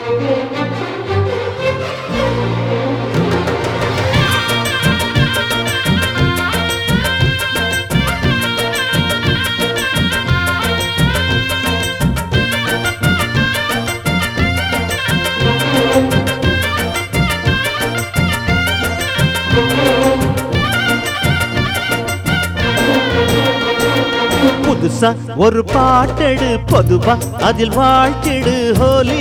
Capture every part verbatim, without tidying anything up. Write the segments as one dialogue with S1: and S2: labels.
S1: புதுசா ஒரு பாட்டெடு பொதுவா அதில் வாழ்த்திடு ஹோலி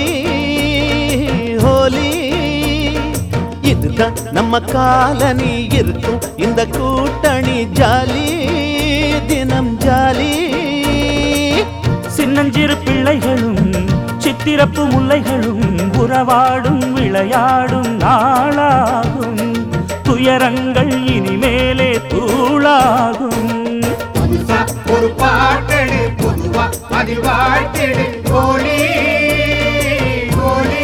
S1: ஹோலி இதுதான் நம்ம காலனி இருக்கும் இந்த கூட்டணி ஜாலி தினம் ஜாலி.
S2: சின்னஞ்சிறு பிள்ளைகளும் சித்திரப்பு முல்லைகளும் உறவாடும் விளையாடும் நாளாகும். துயரங்கள் இனிமேலே தூளாகும்.
S3: ஒரு பாட்டெடு பொதுவா அதில் வாழ்த்திடு ஹோலி ஹோலி.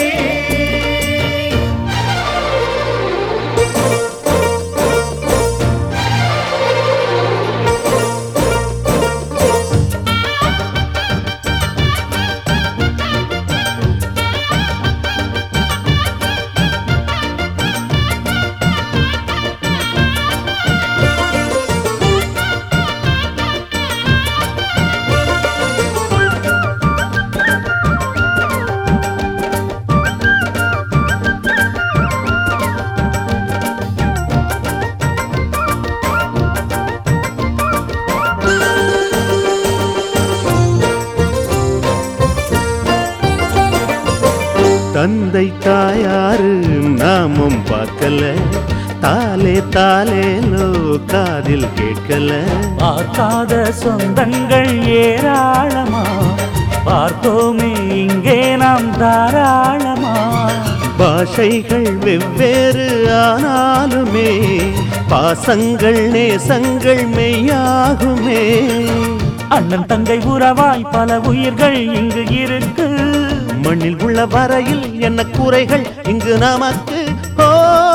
S1: தந்தை தாயாரு நாமும் பார்க்கல தாலே தாலேலோ காதில் கேட்கல.
S2: பார்க்காத சொந்தங்கள் ஏராளமா பார்த்தோமே இங்கே நாம் தாராளமா.
S1: பாஷைகள் வெவ்வேறு ஆனாலுமே பாசங்கள் நேசங்கள் மெய்யாகுமே.
S2: அண்ணன் தங்கை உறவாய் பல உயிர்கள் இங்கு இருக்கு.
S1: மண்ணில் உள்ள வரையில் என்ன குறைகள் இங்கு நமக்கு. ஓ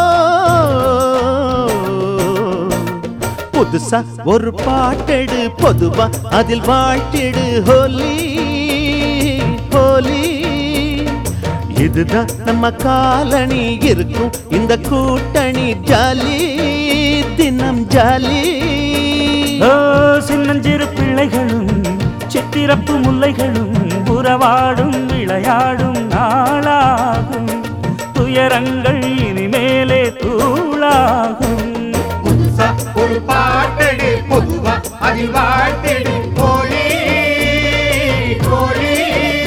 S1: புதுசா ஒரு பாட்டெடு பொதுவா அதில் வாழ்த்திடு ஹோலி ஹோலி இதுதான் நம்ம காலனி இருக்கும் இந்த கூட்டணி ஜாலி தினம் ஜாலி.
S2: ஓ சின்னஞ்சிறு பிள்ளைகளும் சித்திரப்பு முல்லைகளும் உறவாடும் விளையாடும் நாளாகும். துயரங்கள் இனிமேலே தூளாகும்.
S3: ஒரு பாட்டெடு பொதுவா அதில் வாழ்த்திடு ஹோலி ஹோலி.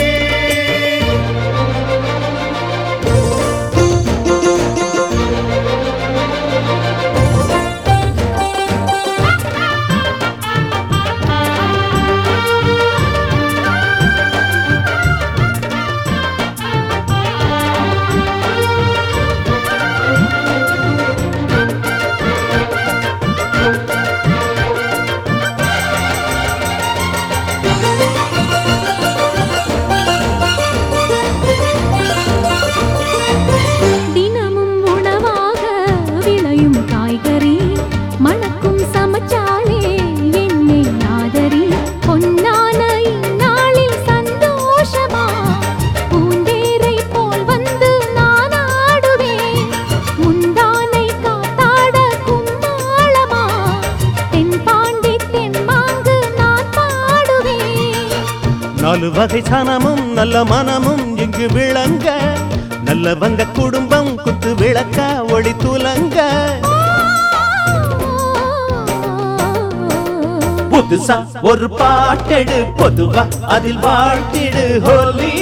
S1: நாலு வகை சனமும் நல்ல மனமும் இங்கு விளங்க. நல்லவங்க குடும்பம் குத்து விளக்க ஒளி துலங்க. புதுசா ஒரு பாட்டெடு பொதுவா அதில் வாழ்த்திடு ஹோலி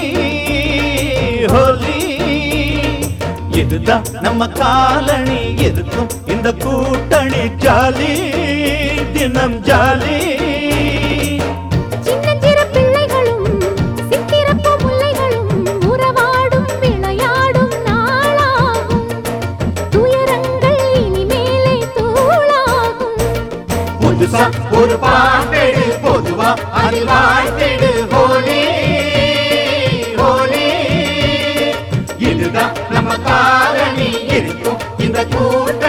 S1: ஹோலி இதுதான் நம்ம காலனி இருக்கும் இந்த கூட்டணி ஜாலி தினம் ஜாலி.
S3: ஒரு பாட்டெடு பொதுவா அதில் வாழ்த்திடு ஹோலி ஹோலி இதுதான் நம்ம காலனி இருக்கும் இந்த கூட்ட